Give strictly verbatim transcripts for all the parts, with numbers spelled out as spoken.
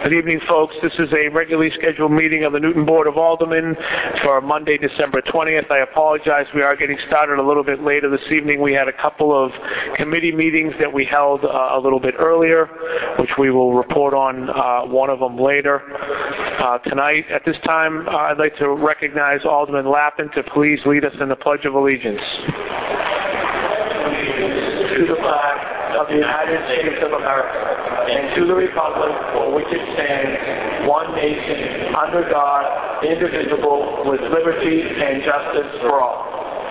Good evening, folks. This is a regularly scheduled meeting of the Newton Board of Aldermen for Monday, December twentieth. I apologize. We are getting started a little bit later this evening. We had a couple of committee meetings that we held uh, a little bit earlier, which we will report on uh, one of them later. Uh, tonight, at this time, uh, I'd like to recognize Alderman Lappin to please lead us in the Pledge of Allegiance. To the flag of the United States of America, and to the republic for which it stands, one nation, under God, indivisible, with liberty and justice for all.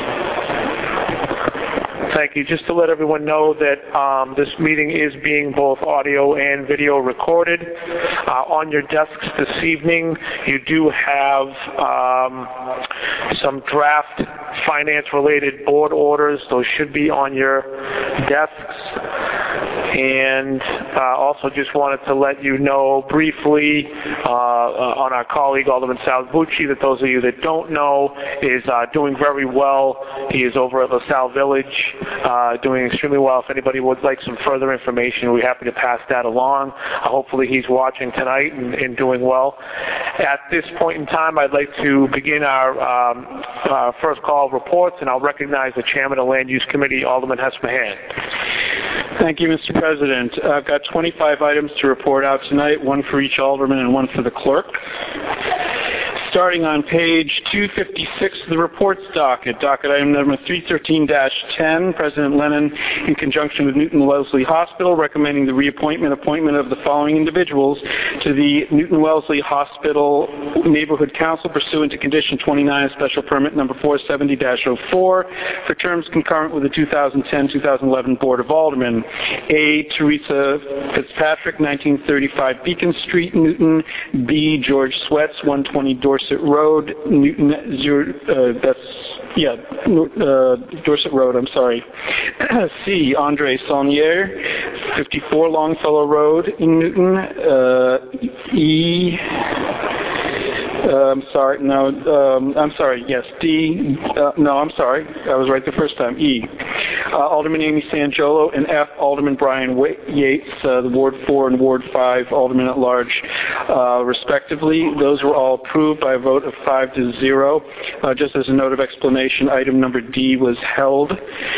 Thank you. Just to let everyone know that um, this meeting is being both audio and video recorded. Uh, on your desks this evening, you do have um, some draft finance-related board orders. Those should be on your desks. And uh, also just wanted to let you know briefly uh, uh, on our colleague Alderman Salvucci that those of you that don't know is uh, doing very well. He is over at LaSalle Village uh, doing extremely well. If anybody would like some further information, we're happy to pass that along. Uh, hopefully he's watching tonight and, and doing well. At this point in time, I'd like to begin our um, uh, first call of reports, and I'll recognize the Chairman of the Land Use Committee, Alderman Hess Mahan. Thank you, Mister President. I've got twenty-five items to report out tonight, one for each alderman and one for the clerk. Starting on page two fifty-six of the reports docket, docket item number three thirteen dash ten, President Lennon, in conjunction with Newton Wellesley Hospital, recommending the reappointment appointment of the following individuals to the Newton Wellesley Hospital Neighborhood Council pursuant to condition twenty-nine of special permit number four seventy dash oh four for terms concurrent with the two thousand ten to two thousand eleven Board of Aldermen. A. Teresa Fitzpatrick, nineteen thirty-five Beacon Street, Newton. B. George Sweats, one twenty Dorset Road, Newton, zero, uh, that's, yeah, uh, Dorset Road, I'm sorry. C. Andre Saunier, fifty-four Longfellow Road in Newton. Uh, E. Uh, I'm sorry, no, um, I'm sorry, yes, D, uh, no, I'm sorry, I was right the first time, E. Uh, Alderman Amy Sangiolo, and F, Alderman Brian Yates, uh, the Ward four and Ward five Alderman at large, uh, respectively. Those were all approved by a vote of five to zero. Uh, just as a note of explanation, item number D was held.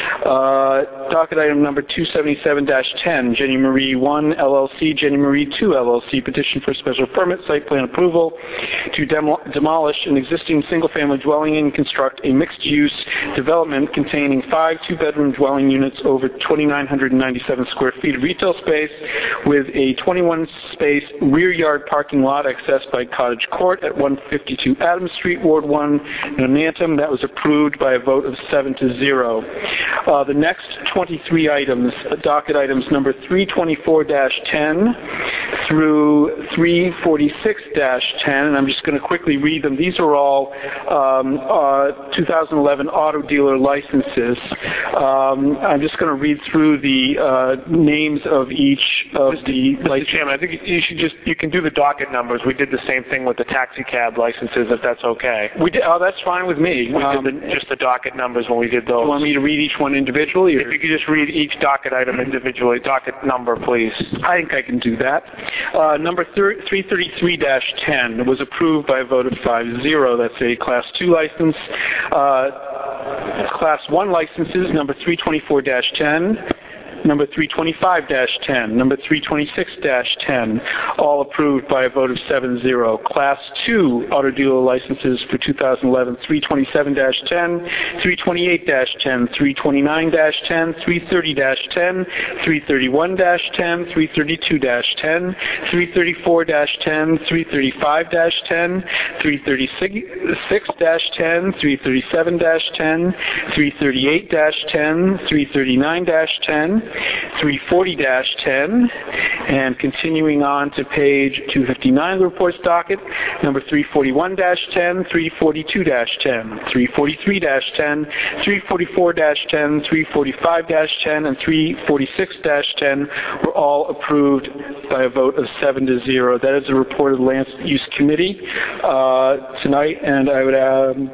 Uh, docket item number two seventy-seven dash ten, Jenny Marie one L L C, Jenny Marie two L L C, petition for special permit, site plan approval to demo demolish an existing single-family dwelling and construct a mixed-use development containing five two-bedroom dwelling units over two thousand nine hundred ninety-seven square feet of retail space with a twenty-one space rear yard parking lot accessed by Cottage Court at one fifty-two Adams Street, Ward one, Nonantum. That was approved by a vote of seven to zero. Uh, the next twenty-three items, docket items number three twenty-four dash ten through three forty-six dash ten, and I'm just going to quickly read them. These are all um, uh, two thousand eleven auto dealer licenses. Um, I'm just going to read through the uh, names of each of Mister the Mister Chairman, I think you should just, you can do the docket numbers. We did the same thing with the taxi cab licenses, if that's okay. We did, oh, that's fine with me. We um, did the, just the docket numbers when we did those. Do you want me to read each one individually? Or? If you could just read each docket item individually, docket number, please. I think I can do that. Uh, number three thirty-three dash ten was approved by a vote of five zero. That's a Class two license. Uh, Class one licenses, number three twenty-four dash ten. Number three twenty-five dash ten, number three twenty-six dash ten, all approved by a vote of seven zero. Class two auto dealer licenses for two thousand eleven, three twenty-seven dash ten, three twenty-eight dash ten, three twenty-nine dash ten, three thirty dash ten, three thirty-one dash ten, three thirty-two dash ten, three thirty-four dash ten, three thirty-five dash ten, three thirty-six dash ten, three thirty-seven dash ten, three thirty-eight dash ten, three thirty-nine dash ten, three forty dash ten, and continuing on to page two fifty-nine of the reports docket, number three forty-one dash ten, three forty-two dash ten, three forty-three dash ten, three forty-four dash ten, three forty-five dash ten, and three forty-six dash ten were all approved by a vote of seven to zero. That is a report of the Land Use Committee uh, tonight, and I would um,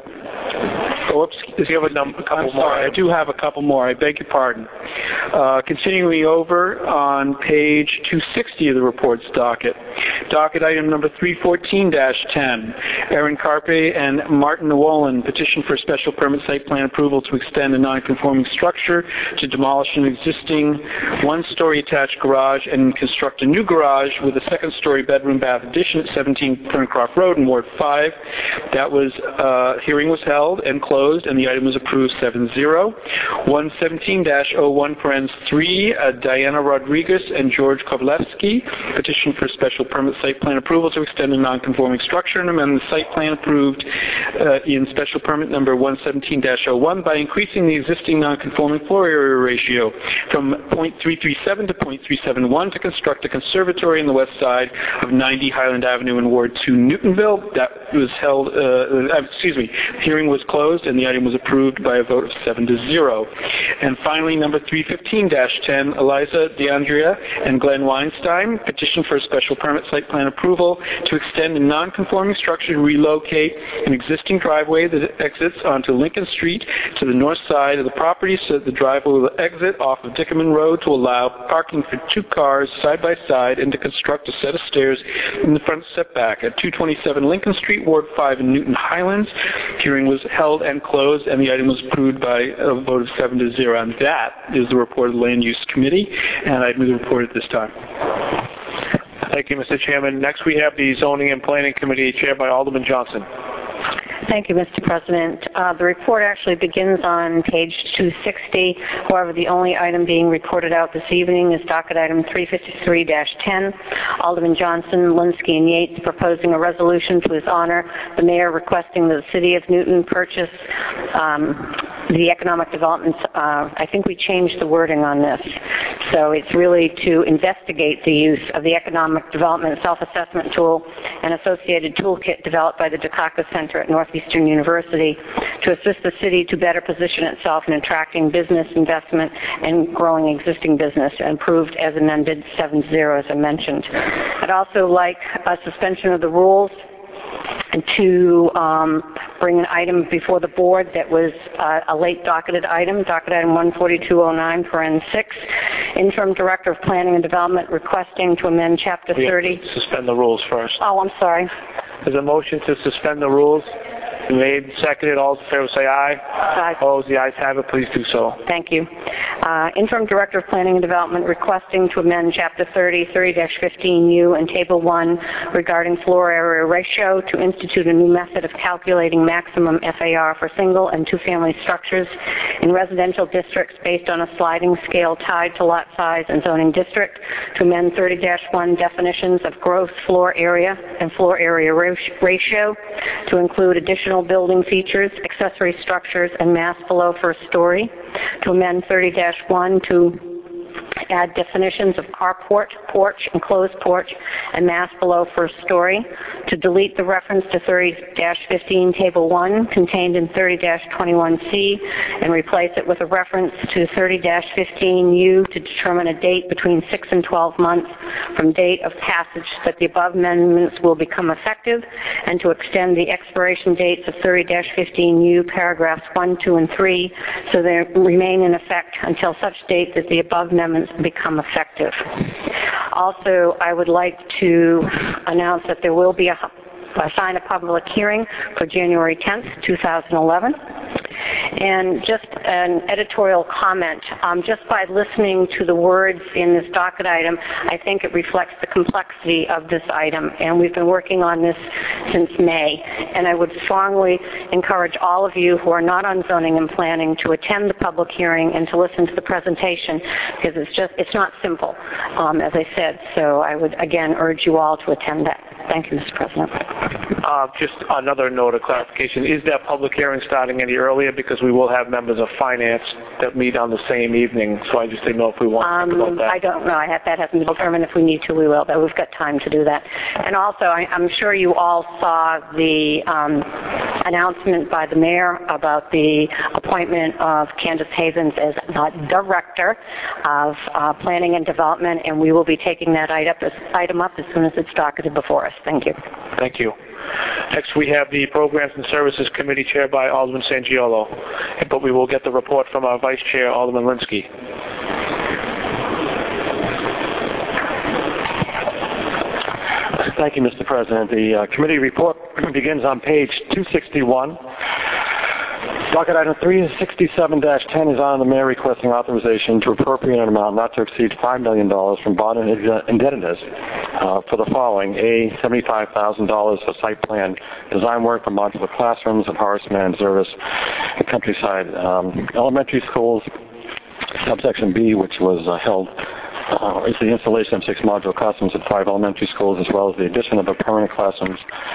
Oh, oops. Does he have a, number, a couple I'm more? Sorry, I do have a couple more. I beg your pardon. Uh, continuing over on page two sixty of the reports docket. Docket item number three fourteen dash ten, Aaron Carpe and Martin Newolin petition for special permit site plan approval to extend a non-conforming structure to demolish an existing one-story attached garage and construct a new garage with a second-story bedroom bath addition at seventeen Perncroft Road in Ward five. That was, uh, hearing was held and closed, and the item was approved seven zero. one seventeen dash oh one, parens three, uh, Diana Rodriguez and George Kovlevsky petition for special permit site plan approval to extend a non-conforming structure and amend the site plan approved uh, in special permit number one seventeen dash oh one by increasing the existing non-conforming floor area ratio from point three three seven to point three seven one to construct a conservatory on the west side of ninety Highland Avenue in Ward two, Newtonville. That was held, uh, uh, excuse me, the hearing was closed and the item was approved by a vote of seven to zero. And finally, number three fifteen dash ten, Eliza DeAndrea and Glenn Weinstein petition for a special permit site plan approval to extend a non-conforming structure to relocate an existing driveway that exits onto Lincoln Street to the north side of the property so that the driveway will exit off of Dickerman Road to allow parking for two cars side by side and to construct a set of stairs in the front setback at two twenty-seven Lincoln Street, Ward five in Newton Highlands. Hearing was held and closed and the item was approved by a vote of seven to zero. And that is the report of the Land Use Committee, and I move the report at this time. Thank you, Mister Chairman. Next we have the Zoning and Planning Committee chaired by Alderman Johnson. Thank you, Mister President. Uh, the report actually begins on page two sixty. However, the only item being reported out this evening is docket item three fifty-three dash ten. Alderman Johnson, Linsky, and Yates proposing a resolution to his honor. The mayor requesting that the City of Newton purchase um, the economic development. Uh, I think we changed the wording on this. So it's really to investigate the use of the economic development self-assessment tool and associated toolkit developed by the Dukakis Center at Northeastern University to assist the city to better position itself in attracting business investment and growing existing business, approved as amended seven zero as I mentioned. I'd also like a suspension of the rules and to um, bring an item before the board that was uh, a late docketed item, docket item one forty-two oh nine, parens six, Interim Director of Planning and Development requesting to amend Chapter We thirty. Suspend the rules first. Oh, I'm sorry. There's a motion to suspend the rules. Made, seconded. All in favor say aye. Aye. Opposed? The ayes have it. Please do so. Thank you. Uh, Interim Director of Planning and Development requesting to amend Chapter thirty, thirty dash fifteen U and Table one regarding floor area ratio to institute a new method of calculating maximum F A R for single and two-family structures in residential districts based on a sliding scale tied to lot size and zoning district, to amend thirty dash one definitions of gross floor area and floor area ratio to include additional building features, accessory structures, and mass below first story, to amend thirty dash one to add definitions of carport, porch, enclosed porch, and mass below first story, to delete the reference to thirty dash fifteen Table one contained in thirty dash twenty-one C and replace it with a reference to thirty dash fifteen U to determine a date between six and twelve months from date of passage that the above amendments will become effective, and to extend the expiration dates of thirty dash fifteen U paragraphs one, two, and three so they remain in effect until such date that the above amendments become effective. Also, I would like to announce that there will be a, assign a public hearing for January tenth, two thousand eleven. And just an editorial comment, um, just by listening to the words in this docket item, I think it reflects the complexity of this item, and we've been working on this since May. And I would strongly encourage all of you who are not on zoning and planning to attend the public hearing and to listen to the presentation, because it's just, it's not simple, um, as I said. So I would, again, urge you all to attend that. Thank you, Mister President. Uh, just another note of clarification. Is that public hearing starting any earlier? Because we will have members of finance that meet on the same evening, so I just didn't know if we want um, to talk about that. I don't know. I have, that hasn't been determined. If we need to, we will, but we've got time to do that. And also, I, I'm sure you all saw the um, announcement by the mayor about the appointment of Candace Havens as the Director of uh, Planning and Development, and we will be taking that item up as soon as it's docketed before us. Thank you. Thank you. Next, we have the Programs and Services Committee chaired by Alderman Sangiolo, but we will get the report from our Vice Chair, Alderman Linsky. Thank you, Mister President. The uh, committee report begins on page two sixty-one. Docket item three sixty-seven dash ten is on the mayor requesting authorization to appropriate an amount not to exceed five million dollars from bond indebtedness uh, for the following. A, seventy-five thousand dollars for site plan design work for modular classrooms at Horace Mann Service and Countryside um, Elementary Schools. Subsection B, which was uh, held, uh, is the installation of six modular classrooms at five elementary schools, as well as the addition of a permanent classrooms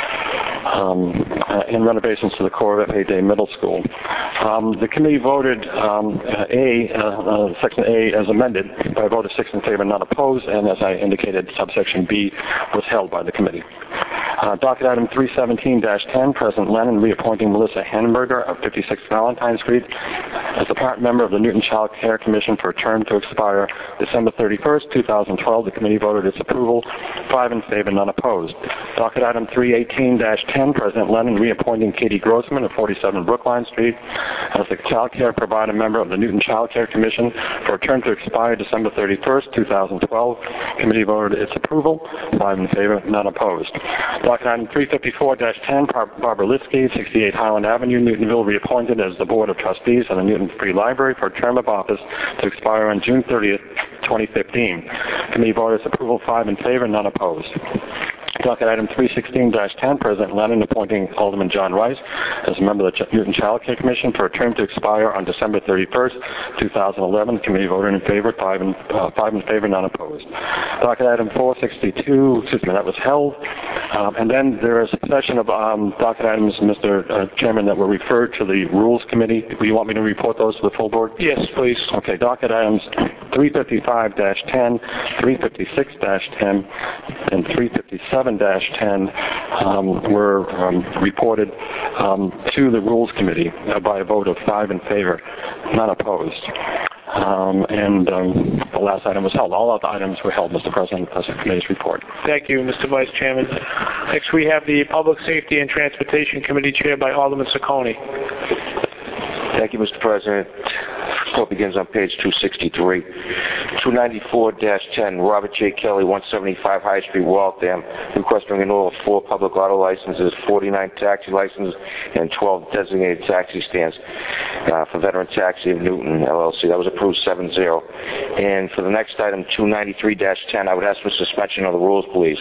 um, uh, and renovations to the core of F A Day Middle School. Um, the committee voted um, A, uh, uh, section A as amended by a vote of six in favor, none opposed, and as I indicated, subsection B was held by the committee. Uh, docket item three seventeen dash ten, President Lennon reappointing Melissa Hanenberger of fifty-six Valentine Street as a part member of the Newton Child Care Commission for a term to expire December thirty-first, two thousand twelve. The committee voted its approval, five in favor, none opposed. Docket item three eighteen dash ten, President Lennon reappointing Katie Grossman of forty-seven Brookline Street as the child care provider member of the Newton Child Care Commission for a term to expire December thirty-first, two thousand twelve. Committee voted its approval, five in favor, none opposed. Docket item three fifty-four dash ten, Barbara Litsky, sixty-eight Highland Avenue, Newtonville, reappointed as the Board of Trustees of the Newton Free Library for a term of office to expire on June thirtieth, twenty fifteen. Committee voted its approval, five in favor, none opposed. Docket item three sixteen dash ten, President Lennon appointing Alderman John Rice as a member of the Ch- Newton Child Care Commission for a term to expire on December thirty-first, two thousand eleven. Committee voted in favor, five in, uh, five in favor, none opposed. Docket item four sixty-two, excuse me, that was held. Um, and then there is a succession of um, docket items, Mister Uh, Chairman, that were referred to the Rules Committee. Do you want me to report those to the full board? Yes, please. Okay, docket items three fifty-five dash ten, three fifty-six dash ten, and three fifty-seven dash ten um, were um, reported um, to the Rules Committee uh, by a vote of five in favor, none opposed. Um, and um, the last item was held. All other items were held, Mister President, as the committee's report. Thank you, Mister Vice Chairman. Next, we have the Public Safety and Transportation Committee chaired by Alderman Ciccone. Thank you, Mister President. Report begins on page two sixty-three. two ninety-four dash ten, Robert J. Kelly, one seventy-five High Street, Waltham, requesting renewal of four public auto licenses, forty-nine taxi licenses, and twelve designated taxi stands uh, for Veteran Taxi of Newton, L L C. That was approved seven zero. And for the next item, two ninety-three dash ten, I would ask for suspension of the rules, please.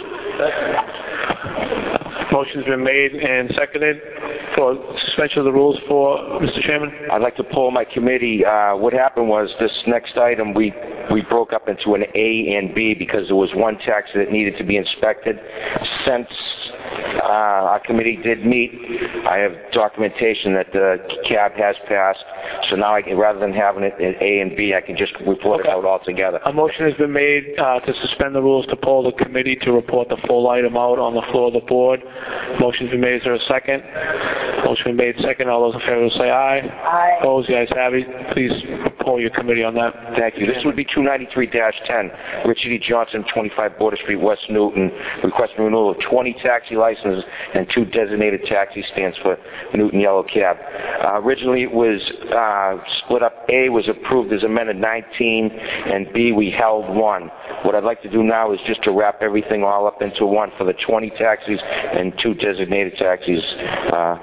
Motion's been made and seconded for suspension of the rules for Mister Chairman. I'd like to poll my committee. Uh, what happened was this next item, we, we broke up into an A and B because there was one taxi that needed to be inspected. Since uh, our committee did meet, I have documentation that the cab has passed. So now, I can, rather than having it in A and B, I can just report Okay. it out altogether. A motion has been made uh, to suspend the rules to poll the committee to report the full item out on the floor of the board. Motion's been made. Is there a second? Motion been made second. All those in favor will say aye. Aye. Opposed? The ayes have it. Please poll your committee on that. Thank you. This would be two ninety-three dash ten. Richard E. Johnson, twenty-five Border Street, West Newton, requesting renewal of twenty taxi licenses and two designated taxi stands for Newton Yellow Cab. Uh, originally, it was uh, split up. A was approved as amended nineteen, and B, we held one. What I'd like to do now is just to wrap everything all up into one for the twenty taxis and two designated taxis. Uh,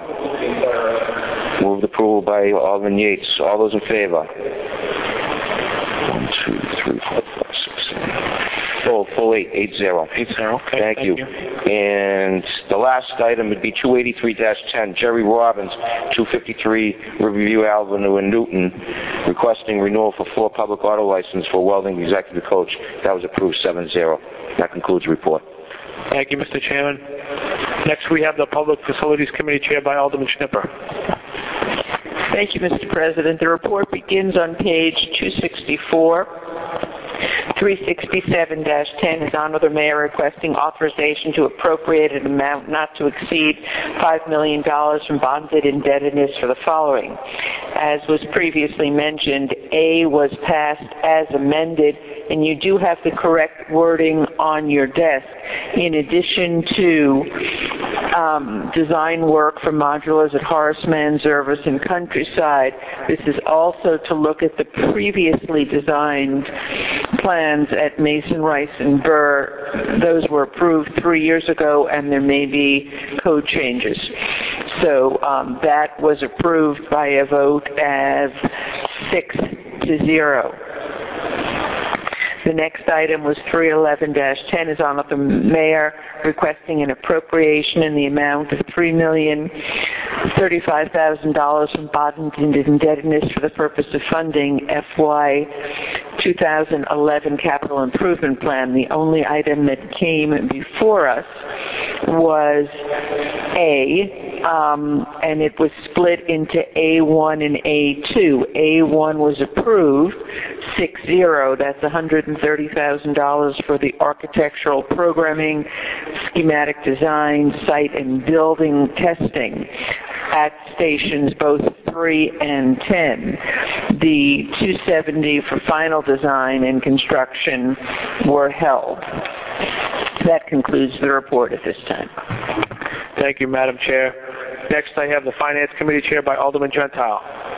moved approval by Alderman Yates. All those in favor? One, two, three, four, five, six, seven. Full, full eight, eight zero. Eight zero. Okay. Thank, Thank you. you. And the last item would be two eighty-three dash ten, Jerry Robbins, two fifty-three Riverview Avenue in Newton, requesting renewal for four public auto license for welding executive coach. That was approved seven zero. That concludes the report. Thank you, Mister Chairman. Next, we have the Public Facilities Committee chaired by Alderman Schnipper. Thank you, Mister President. The report begins on page two sixty-four. three sixty-seven dash ten is on with the mayor requesting authorization to appropriate an amount not to exceed five million dollars from bonded indebtedness for the following. As was previously mentioned, A was passed as amended, and you do have the correct wording on your desk. In addition to um, design work for modulars at Horace Mann Service and Countryside. This is also to look at the previously designed plans at Mason, Rice, and Burr. Those were approved three years ago, and there may be code changes. So um, that was approved by a vote of six to zero. The next item was three eleven dash ten is on with the mayor requesting an appropriation in the amount of three million thirty-five thousand dollars from bond indebtedness for the purpose of funding F Y two thousand eleven capital improvement plan. The only item that came before us was A, um, and it was split into A one and A two. A one was approved, six zero. That's one hundred thirty thousand dollars for the architectural programming, schematic design, site and building testing at stations both three and ten. The two seventy for final design and construction were held. That concludes the report at this time. Thank you, Madam Chair. Next, I have the Finance Committee chaired by Alderman Gentile.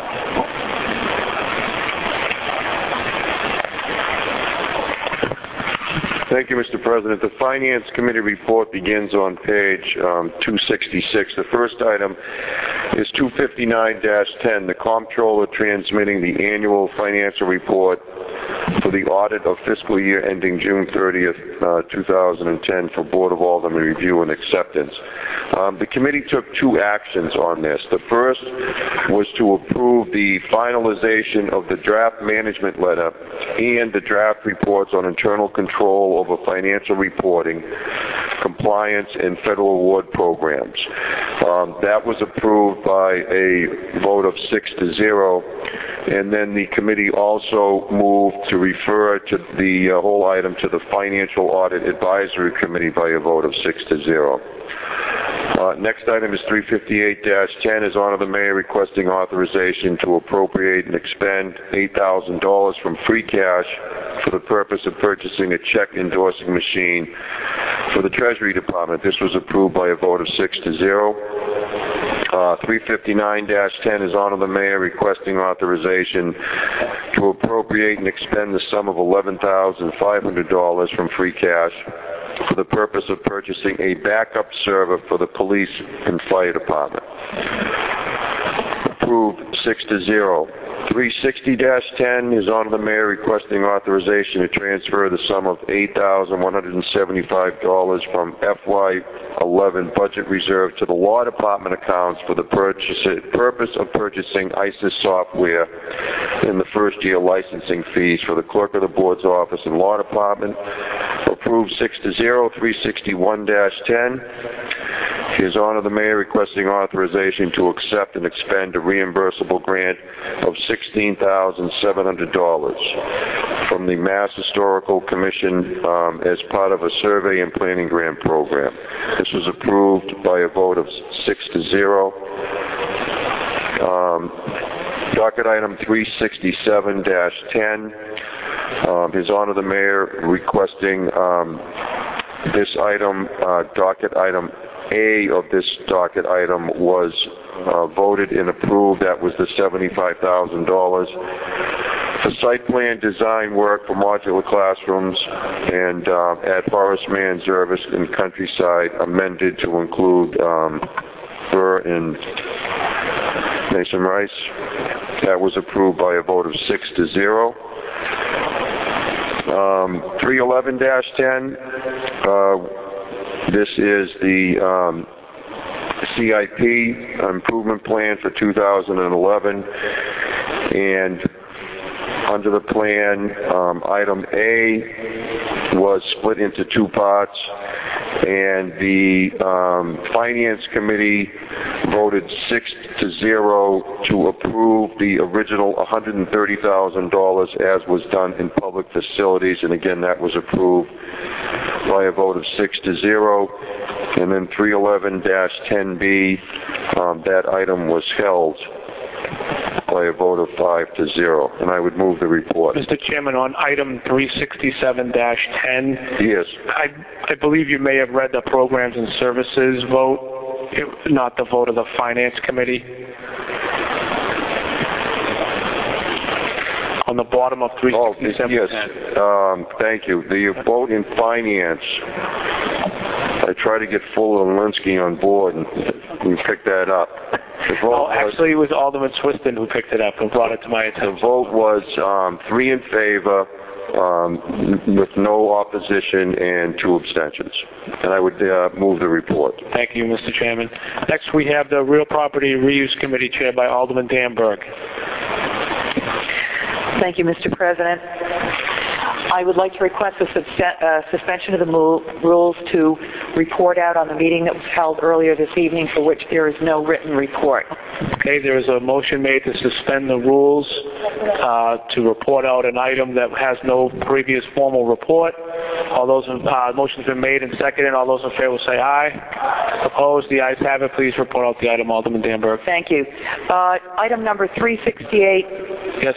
Thank you, Mister President. The Finance Committee report begins on page um, two sixty-six. The first item is two fifty-nine dash ten, the Comptroller transmitting the annual financial report for the audit of fiscal year ending June thirtieth, uh, two thousand ten for Board of Aldermen review and acceptance. Um, the committee took two actions on this. The first was to approve the finalization of the draft management letter and the draft reports on internal control over financial reporting, compliance, and federal award programs. Um, that was approved by a vote of six to zero. And then the committee also moved to refer to the uh, whole item to the Financial Audit Advisory Committee by a vote of six to zero. Uh, next item is three fifty-eight dash ten is honor the mayor requesting authorization to appropriate and expend eight thousand dollars from free cash for the purpose of purchasing a check endorsing machine for the Treasury Department. This was approved by a vote of six to zero. Uh, three fifty-nine dash ten is honor the mayor requesting authorization to appropriate and expend the sum of eleven thousand five hundred dollars from free cash for the purpose of purchasing a backup server for the police and fire department. Approved six to zero. three sixty dash ten is honor the mayor requesting authorization to transfer the sum of eight thousand one hundred seventy-five dollars from F Y eleven budget reserve to the law department accounts for the purchase, purpose of purchasing ISIS software in the first year licensing fees for the clerk of the board's office and law department. Approved six to zero. three sixty-one dash ten is honor the mayor requesting authorization to accept and expend a reimbursable grant of sixteen thousand seven hundred dollars from the Mass Historical Commission um, as part of a survey and planning grant program. This was approved by a vote of six to zero. Um, docket item three sixty-seven dash ten. Um, His Honor the Mayor requesting um, this item, uh, docket item A of this docket item was uh, voted and approved. That was the seventy-five thousand dollars. For site plan design work for modular classrooms and uh, at Horace Mann Service and Countryside amended to include um, Burr and Mason Rice. That was approved by a vote of six to zero. Um, three eleven dash ten, uh, this is the um, C I P improvement plan for two thousand eleven, and under the plan, um, item A was split into two parts, and the um, Finance Committee voted six to zero to approve the original one hundred thirty thousand dollars as was done in public facilities, and again that was approved by a vote of six to zero. And then three eleven dash ten B, um, that item was held by a vote of five to zero, and I would move the report. Mister Chairman, on item three sixty-seven dash ten, yes, I, I believe you may have read the programs and services vote. it, not the vote of the Finance Committee. On the bottom of three sixty-seven. Oh, yes. Um, thank you. The vote in Finance, I tried to get Fuller and Linsky on board, and we picked that up. The vote Oh, actually, it was Alderman Swiston who picked it up and brought it to my The attention. vote was um, three in favor, um, with no opposition and two abstentions. And I would uh, move the report. Thank you, Mister Chairman. Next, we have the Real Property Reuse Committee chaired by Alderman Danberg. Thank you, Mister President. I would like to request a subse- uh, suspension of the mo- rules to report out on the meeting that was held earlier this evening for which there is no written report. Okay, there is a motion made to suspend the rules uh, to report out an item that has no previous formal report. All those, uh, motion's been made and seconded. All those in favor will say aye. Opposed? The ayes have it. Please report out the item, Alderman Danberg. Thank you. Uh, item number three sixty-eight. Yes.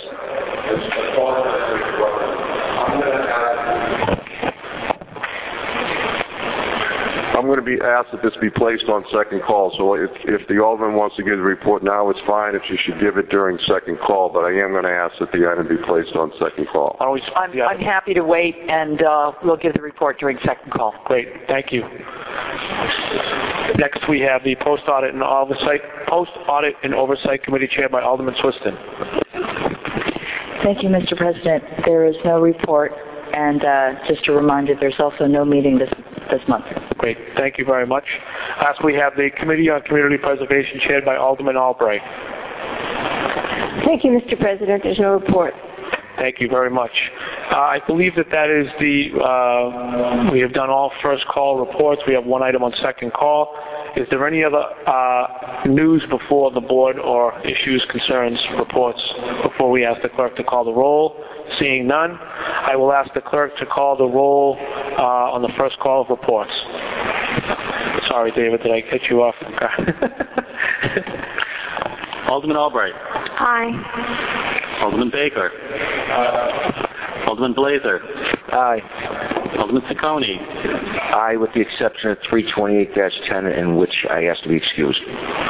I'm going to be asked that this be placed on second call. So if, if the Alderman wants to give the report now, it's fine if she should give it during second call. But I am going to ask that the item be placed on second call. Always, I'm, yeah. I'm happy to wait, and uh, we'll give the report during second call. Great, thank you. Next, we have the Post Audit and Oversight Post Audit and Oversight Committee chaired by Alderman Swiston. Thank you, Mister President. There is no report, and uh, just a reminder, there's also no meeting this this month. Great, thank you very much. Last, we have the Committee on Community Preservation chaired by Alderman Albright. Thank you, Mister President. There's no report. Thank you very much. Uh, I believe that that is the, uh, we have done all first call reports. We have one item on second call. Is there any other uh, news before the board or issues, concerns, reports before we ask the clerk to call the roll? Seeing none, I will ask the clerk to call the roll uh, on the first call of reports. Sorry, David, did I cut you off? Okay. Alderman Albright. Aye. Alderman Baker. Aye. Alderman Blazer. Aye. Alderman Ciccone. Aye, with the exception of three twenty-eight dash ten, in which I ask to be excused.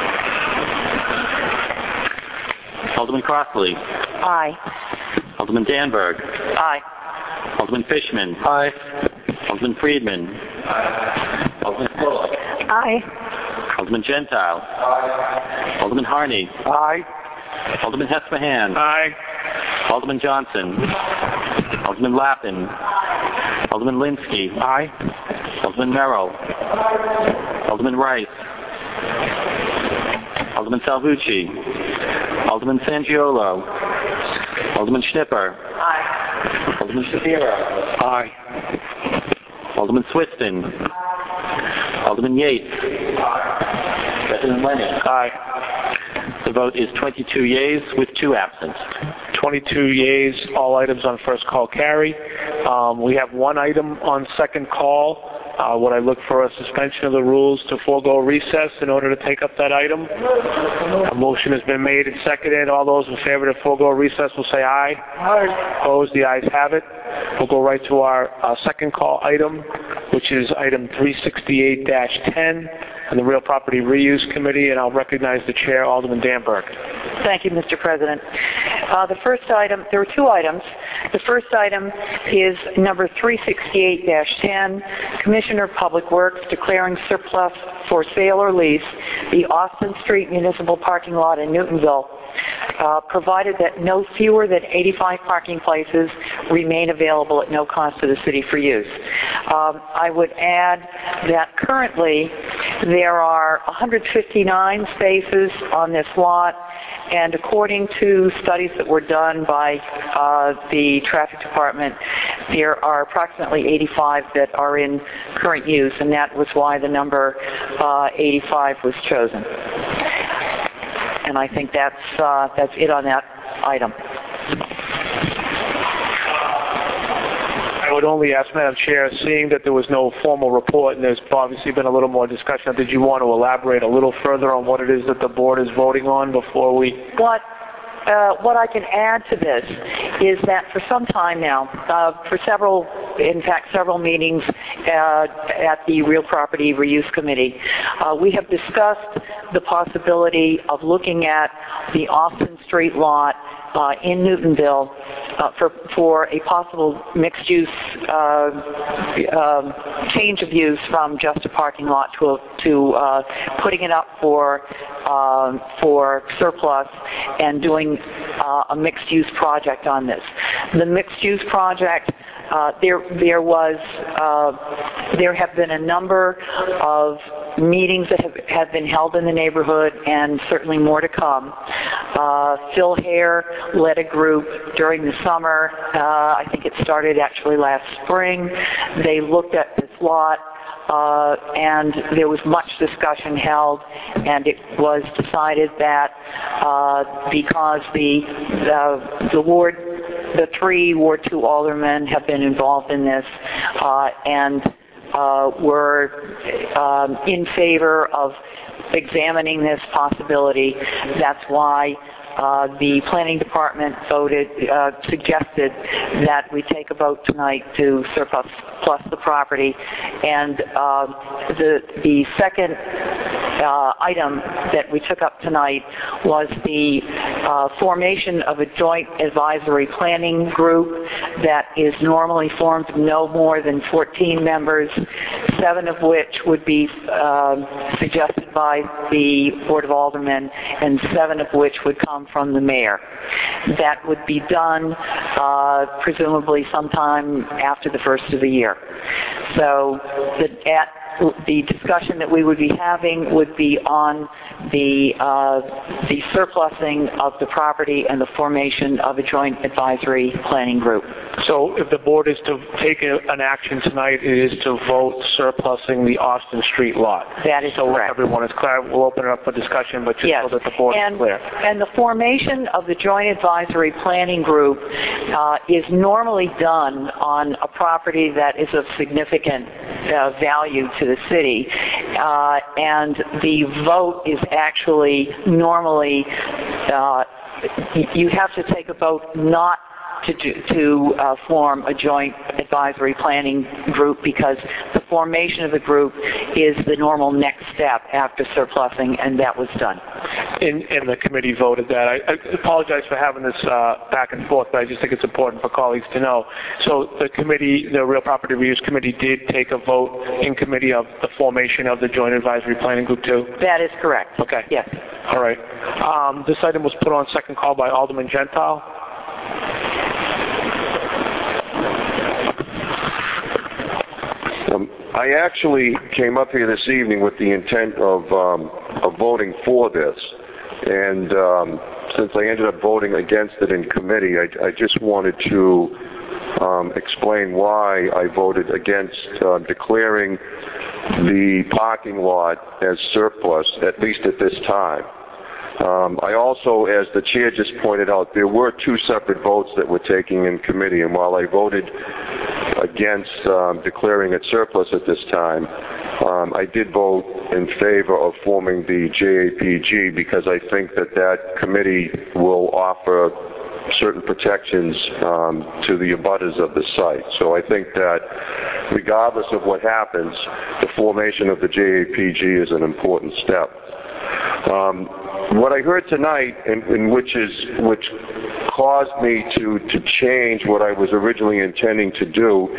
Alderman Crossley. Aye. Alderman Danberg. Aye. Alderman Fishman. Aye. Alderman Friedman. Aye. Alderman Bullock. Aye. Alderman Gentile. Aye. Alderman Harney. Aye. Alderman Hesperhan. Aye. Alderman Johnson. Alderman Lappin. Alderman Linsky. Aye. Alderman Merrill. Alderman Rice. Alderman Salvucci. Alderman Sangiolo. Alderman Schnipper. Aye. Alderman Shapiro. Aye. Alderman Swiston. Alderman Yates. President Lennon. Aye. The vote is twenty-two yeas with two absent. twenty-two yeas, all items on first call carry. Um, we have one item on second call. Uh, would I look for a suspension of the rules to forego recess in order to take up that item? A motion has been made and seconded. All those in favor to forego recess will say aye. Aye. Opposed? The ayes have it. We'll go right to our uh, second call item, which is item three sixty-eight dash ten and the Real Property Reuse Committee, and I'll recognize the chair, Alderman Danberg. Thank you, Mister President. Uh, the first item, there were two items. The first item is number three sixty-eight dash ten, Commissioner of Public Works declaring surplus for sale or lease the Austin Street Municipal Parking Lot in Newtonville, uh, provided that no fewer than eighty-five parking places remain available at no cost to the city for use. Um, I would add that currently there are one hundred fifty-nine spaces on this lot, and according to studies that were done by uh, the traffic department, there are approximately eighty-five that are in current use, and that was why the number uh, eighty-five was chosen. And I think that's uh, that's it on that item. I would only ask, Madam Chair, seeing that there was no formal report and there's obviously been a little more discussion, did you want to elaborate a little further on what it is that the board is voting on before we... What, uh, what I can add to this is that for some time now, uh, for several in fact, several meetings uh, at the Real Property Reuse Committee. Uh, we have discussed the possibility of looking at the Austin Street lot uh, in Newtonville uh, for, for a possible mixed-use uh, um, change of use from just a parking lot to, a, to uh, putting it up for, uh, for surplus and doing uh, a mixed-use project on this. The mixed-use project, uh, there, there was, uh, there have been a number of meetings that have, have been held in the neighborhood, and certainly more to come. Uh, Phil Hare led a group during the summer. Uh, I think it started actually last spring. They looked at this lot. Uh, and there was much discussion held, and it was decided that uh, because the, the the ward, the three Ward two aldermen have been involved in this, uh, and uh, were um, in favor of examining this possibility. That's why Uh, the planning department voted, uh, suggested that we take a vote tonight to surplus plus the property. And uh, the the second uh, item that we took up tonight was the uh, formation of a joint advisory planning group that is normally formed of no more than fourteen members, seven of which would be uh, suggested by the Board of Aldermen, and seven of which would come from the mayor. That would be done uh, presumably sometime after the first of the year. So the, at the discussion that we would be having would be on the uh, the surplusing of the property and the formation of a joint advisory planning group. So if the board is to take a, an action tonight, it is to vote surplusing the Austin Street lot. That is so correct. Everyone is clear. We'll open it up for discussion, but just yes. so that the board and, is clear. And the formation of the joint advisory planning group uh, is normally done on a property that is of significant uh, value to the city, uh, and the vote is actually normally uh, you have to take a vote not to, do, to uh, form a joint advisory planning group, because the formation of the group is the normal next step after surplusing, and that was done. And, and the committee voted that. I, I apologize for having this uh, back and forth, but I just think it's important for colleagues to know. So the committee, the Real Property Reuse Committee, did take a vote in committee of the formation of the joint advisory planning group too? That is correct. Okay. Yes. All right. Um, this item was put on second call by Alderman Gentile. Um, I actually came up here this evening with the intent of, um, of voting for this, and um, since I ended up voting against it in committee, I, I just wanted to um, explain why I voted against uh, declaring the parking lot as surplus, at least at this time. Um, I also, as the chair just pointed out, there were two separate votes that were taken in committee, and while I voted against um, declaring it surplus at this time, um, I did vote in favor of forming the J A P G, because I think that that committee will offer certain protections um, to the abutters of the site. So I think that regardless of what happens, the formation of the J A P G is an important step. Um, what I heard tonight, and, and which is which caused me to to change what I was originally intending to do,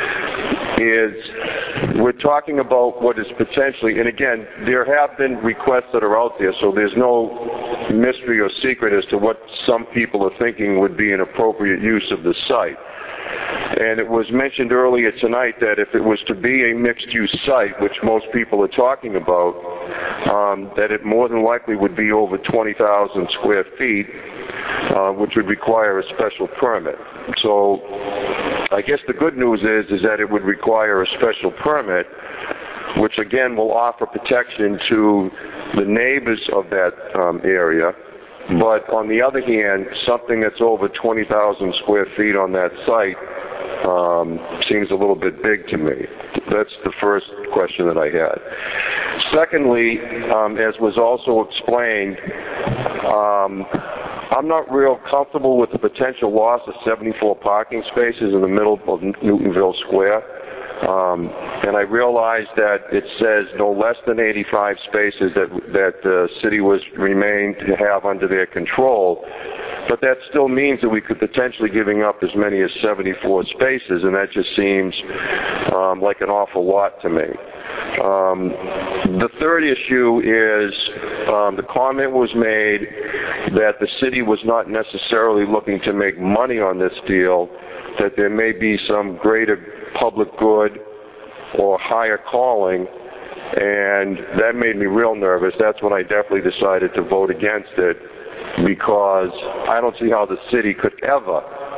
is we're talking about what is potentially, and again, there have been requests that are out there, so there's no mystery or secret as to what some people are thinking would be an appropriate use of the site. And it was mentioned earlier tonight that if it was to be a mixed-use site, which most people are talking about, um, that it more than likely would be over twenty thousand square feet, uh, which would require a special permit. So I guess the good news is, is that it would require a special permit, which again will offer protection to the neighbors of that um, area. But on the other hand, something that's over twenty thousand square feet on that site um, seems a little bit big to me. That's the first question that I had. Secondly, um, as was also explained, um, I'm not real comfortable with the potential loss of seventy-four parking spaces in the middle of Newtonville Square. Um, and I realize that it says no less than eighty-five spaces that that the city was remained to have under their control, but that still means that we could potentially giving up as many as seventy-four spaces, and that just seems um, like an awful lot to me. Um, the third issue is um, the comment was made that the city was not necessarily looking to make money on this deal, that there may be some greater public good or higher calling, and that made me real nervous. That's when I definitely decided to vote against it, because I don't see how the city could ever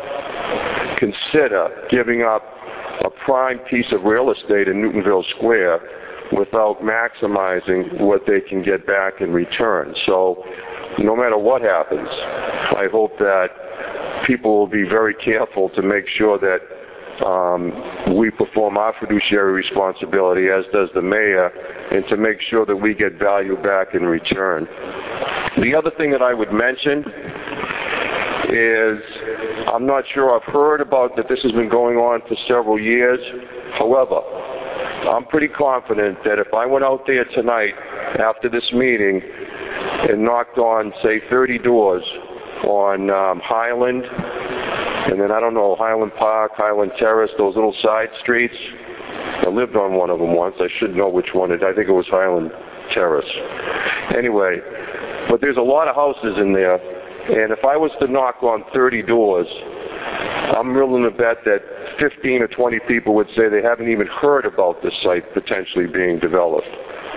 consider giving up a prime piece of real estate in Newtonville Square without maximizing what they can get back in return. So no matter what happens, I hope that people will be very careful to make sure that um, we perform our fiduciary responsibility, as does the mayor, and to make sure that we get value back in return. The other thing that I would mention is, I'm not sure I've heard about that this has been going on for several years. However, I'm pretty confident that if I went out there tonight after this meeting and knocked on, say, thirty doors on um, Highland, and then, I don't know, Highland Park, Highland Terrace, those little side streets. I lived on one of them once. I should know which one it is. I think it was Highland Terrace. Anyway, but there's a lot of houses in there, and if I was to knock on thirty doors, I'm willing to bet that fifteen or twenty people would say they haven't even heard about this site potentially being developed.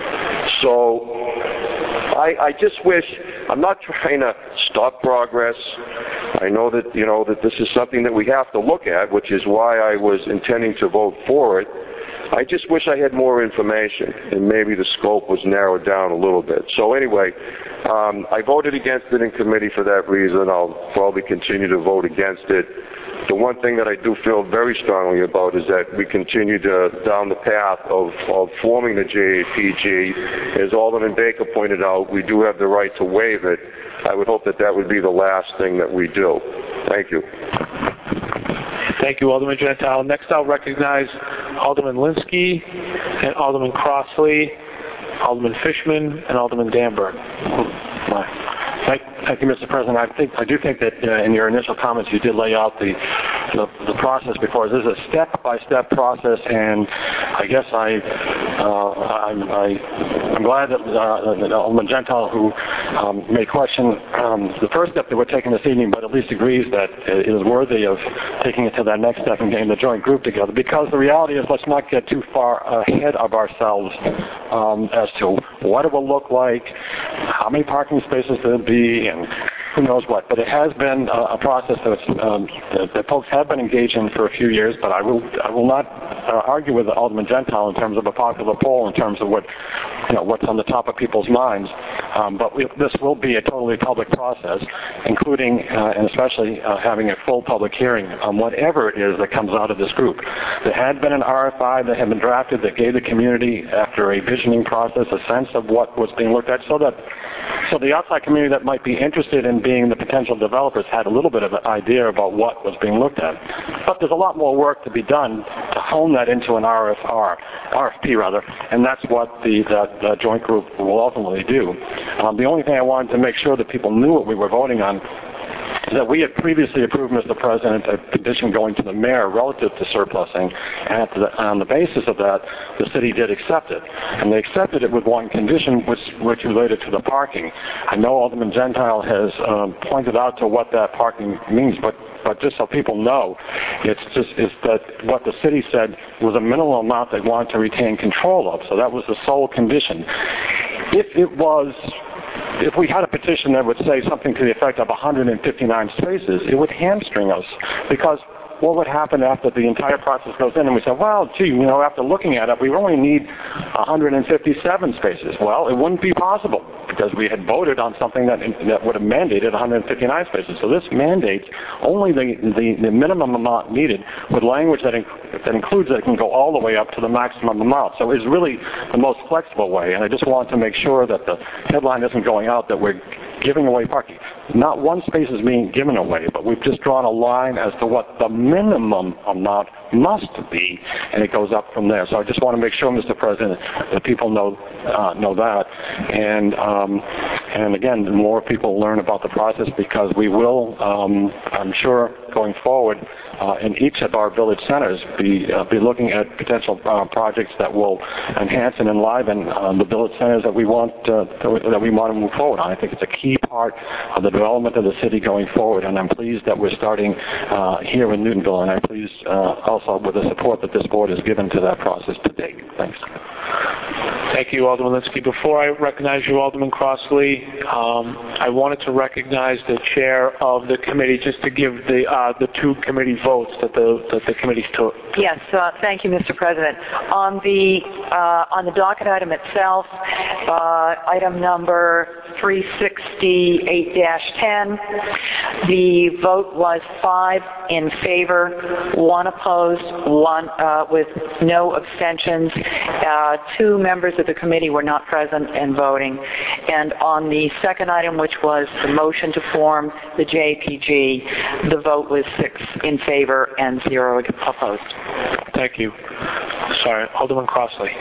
So I, I just wish, I'm not trying to stop progress. I know that, you know, that this is something that we have to look at, which is why I was intending to vote for it. I just wish I had more information, and maybe the scope was narrowed down a little bit. So anyway, um, I voted against it in committee for that reason. I'll probably continue to vote against it. The one thing that I do feel very strongly about is that we continue to, down the path of, of forming the J A P G. As Alderman Baker pointed out, we do have the right to waive it. I would hope that that would be the last thing that we do. Thank you. Thank you, Alderman Gentile. Next, I'll recognize Alderman Linsky and Alderman Crossley, Alderman Fishman, and Alderman Danberg. Thank, thank you, Mister President. I think I do think that uh, in your initial comments you did lay out the the, the process before us. This is a step-by-step process, and I guess I, uh, I'm, I, I'm glad that, uh, that Alderman Gentile, who um, may question um, the first step that we're taking this evening, but at least agrees that it is worthy of taking it to that next step and getting the joint group together. Because the reality is, let's not get too far ahead of ourselves um, as to what it will look like, how many parking spaces there'll be, and who knows what. But it has been a, a process that's, um, that, that folks have been engaged in for a few years. But I will I will not uh, argue with Alderman Gentile in terms of a popular poll, in terms of what you know what's on the top of people's minds. Um, but we, this will be a totally public process, including uh, and especially uh, having a full public hearing on whatever it is that comes out of this group. There had been an R F I that had been drafted that gave the community, after a visioning process, a sense of what was being looked at, so that so the outside community that might be interested in being the potential developers had a little bit of an idea about what was being looked at. But there's a lot more work to be done to hone that into an R F R, R F P rather, and that's what the, the, the joint group will ultimately do. Um, the only thing I wanted to make sure that people knew what we were voting on is that we had previously approved, Mister President, a petition going to the mayor relative to surplusing, and the, on the basis of that, the city did accept it. And they accepted it with one condition, which, which related to the parking. I know Alderman Gentile has um, pointed out to what that parking means, but but just so people know, it's just is that what the city said was a minimal amount they wanted to retain control of. So that was the sole condition. If it was If we had a petition that would say something to the effect of one hundred fifty-nine spaces, it would hamstring us, because what would happen after the entire process goes in and we say, well, gee, you know, after looking at it, we only need one hundred fifty-seven spaces. Well, it wouldn't be possible, because we had voted on something that that would have mandated one hundred fifty-nine spaces. So this mandates only the, the, the minimum amount needed, with language that, inc that includes that it can go all the way up to the maximum amount. So it's really the most flexible way, and I just want to make sure that the headline isn't going out that we're giving away parking. Not one space is being given away, but we've just drawn a line as to what the minimum amount must be, and it goes up from there. So I just want to make sure, Mister President, that people know uh, know that. And um, and again, the more people learn about the process, because we will, um, I'm sure, going forward, uh, in each of our village centers, be uh, be looking at potential uh, projects that will enhance and enliven uh, the village centers that we want uh, that we want to move forward on. I think it's a key part of the development of the city going forward, and I'm pleased that we're starting uh, here in Newtonville, and I'm pleased uh, also with the support that this board has given to that process to date. Thanks. Thank you, Alderman Linsky. Before I recognize you, Alderman Crossley, um, I wanted to recognize the chair of the committee just to give the uh, the two committee votes that the that the committee took. Yes, uh, thank you, Mister President. On the uh, on the docket item itself, uh, item number three sixty-eight dash ten, the vote was five in favor, one opposed, one uh, with no abstentions. Uh, two members of the committee were not present and voting. And on the second item, which was the motion to form the J P G, the vote was six in favor and zero opposed. Thank you. Sorry, Alderman Crossley.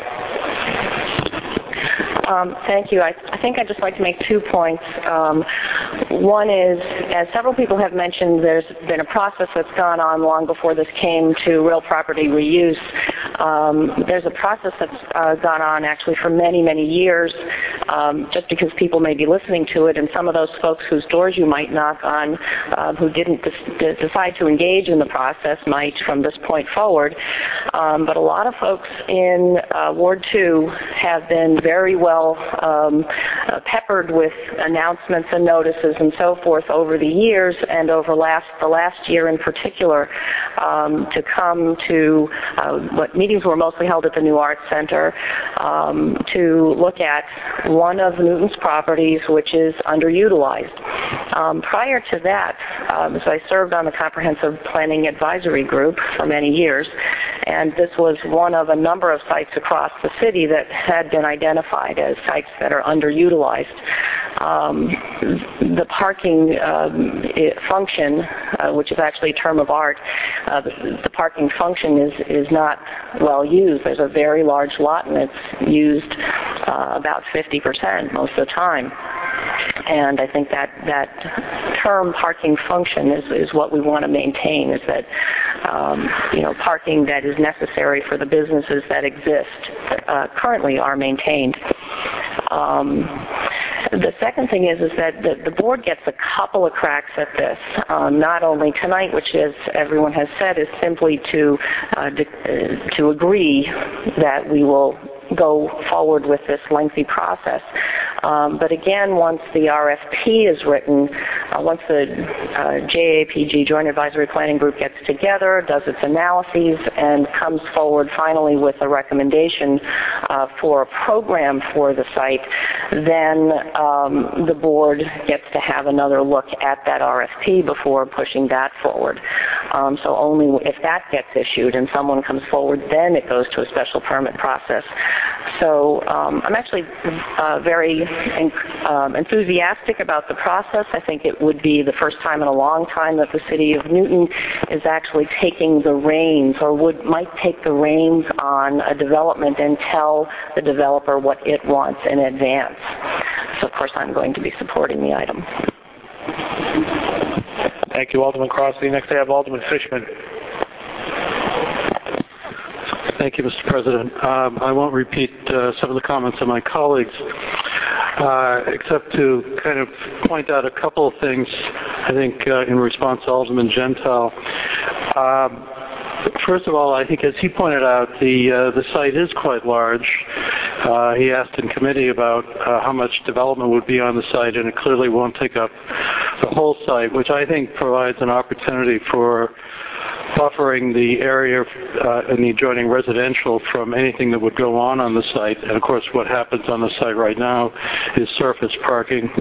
Um, thank you. I, I think I'd just like to make two points. Um, one is, as several people have mentioned, there's been a process that's gone on long before this came to real property reuse. Um, there's a process that's uh, gone on actually for many, many years, um, just because people may be listening to it, and some of those folks whose doors you might knock on uh, who didn't de- decide to engage in the process might from this point forward. Um, but a lot of folks in uh, Ward two have been very well Um, uh, peppered with announcements and notices and so forth over the years, and over last the last year in particular, um, to come to uh, what meetings were mostly held at the New Arts Center um, to look at one of Newton's properties, which is underutilized. Um, prior to that, um, so I served on the Comprehensive Planning Advisory Group for many years, and this was one of a number of sites across the city that had been identified as sites that are underutilized. Um, the parking um, function, uh, which is actually a term of art, uh, the, the parking function is, is not well used. There's a very large lot, and it's used uh, about fifty percent most of the time. And I think that that term parking function is, is what we want to maintain, is that, um, you know, parking that is necessary for the businesses that exist uh, currently are maintained. Um, the second thing is, is that the, the board gets a couple of cracks at this, um, not only tonight, which, as everyone has said, is simply to, uh, de- uh, to agree that we will go forward with this lengthy process. Um, but again, once the R F P is written, uh, once the uh, J A P G, Joint Advisory Planning Group, gets together, does its analyses, and comes forward finally with a recommendation uh, for a program for the site, then um, the board gets to have another look at that R F P before pushing that forward. Um, so only if that gets issued and someone comes forward, then it goes to a special permit process. So um, I'm actually uh, very um, enthusiastic about the process. I think it would be the first time in a long time that the city of Newton is actually taking the reins, or would might take the reins on a development and tell the developer what it wants in advance. So of course I'm going to be supporting the item. Thank you, Alderman Crossley. Next I have Alderman Fishman. Thank you, Mister President. Um, I won't repeat uh, some of the comments of my colleagues, uh, except to kind of point out a couple of things, I think, uh, in response to Alderman Gentile. Um, First of all, I think, as he pointed out, the uh, the site is quite large. Uh, he asked in committee about uh, how much development would be on the site, and it clearly won't take up the whole site, which I think provides an opportunity for buffering the area uh, and the adjoining residential from anything that would go on on the site. And of course, what happens on the site right now is surface parking.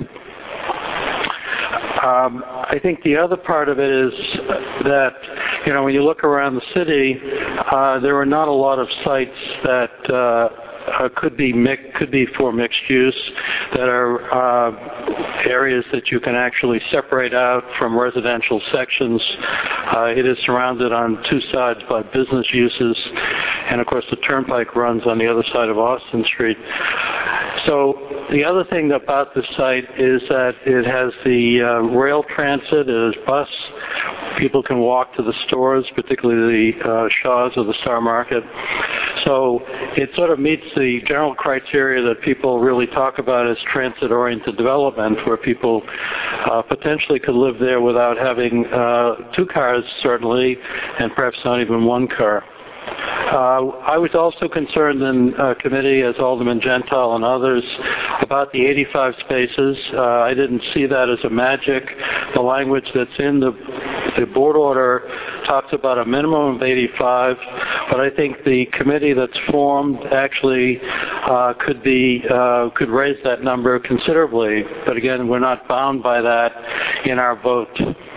Um, I think the other part of it is that, you know, when you look around the city, uh, there are not a lot of sites that uh, uh, could be mix, could be for mixed use, that are uh, areas that you can actually separate out from residential sections. Uh, it is surrounded on two sides by business uses, and of course the turnpike runs on the other side of Austin Street. So the other thing about the site is that it has the uh, rail transit, it has bus. People can walk to the stores, particularly the uh, Shaw's or the Star Market. So it sort of meets the general criteria that people really talk about as transit-oriented development, where people uh, potentially could live there without having uh, two cars, certainly, and perhaps not even one car. Uh, I was also concerned in uh, committee, as Alderman Gentile and others, about the eighty-five spaces. Uh, I didn't see that as a magic. The language that's in the, the board order talks about a minimum of eighty-five, but I think the committee that's formed actually uh, could be uh, could raise that number considerably. But again, we're not bound by that in our vote.